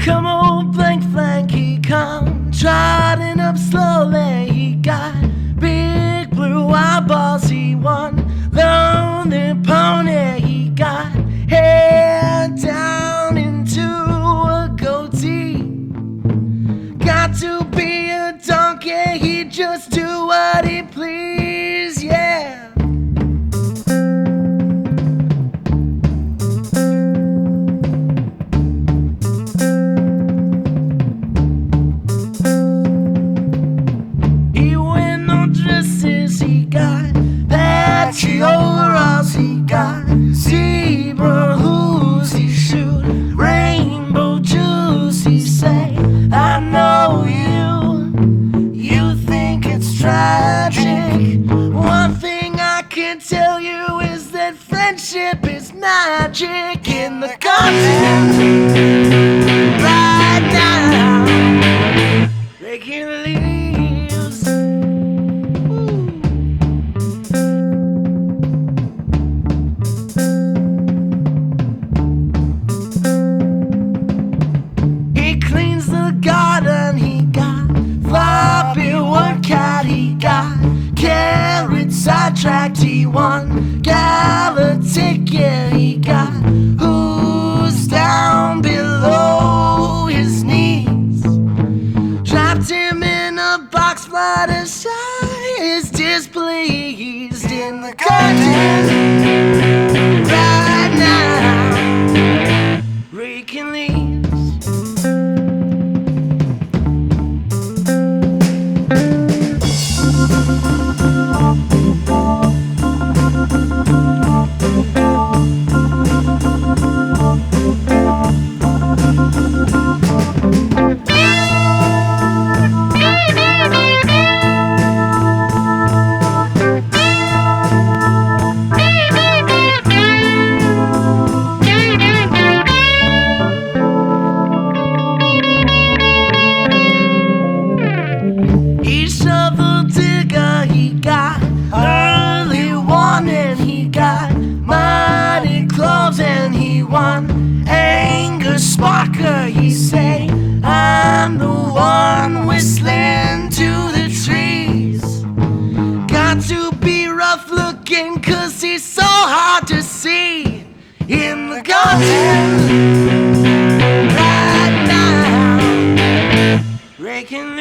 Come on, blank flank, he come trotting up slowly. He got big blue eyeballs, he won lonely pony. He got hair down into a goatee. Got to be a donkey, he just do what he please, yeah. He got patchy overalls, he got zebra hooves, he shoot rainbow juice. He say, I know you think it's tragic. One thing I can tell you is that friendship is magic in the garden right now, breaking leaves. He got floppy wood cat, he got carrot sidetracked, he won gala ticket, he got who's down below his knees, trapped him in a box, Fluttershy is displeased in the garden right now, raking leaves. Shovel digger, he got early warning, he got mighty clothes, and he won anger sparker. He say, I'm the one whistling to the trees. Got to be rough looking, 'cause he's so hard to see in the garden right now, raking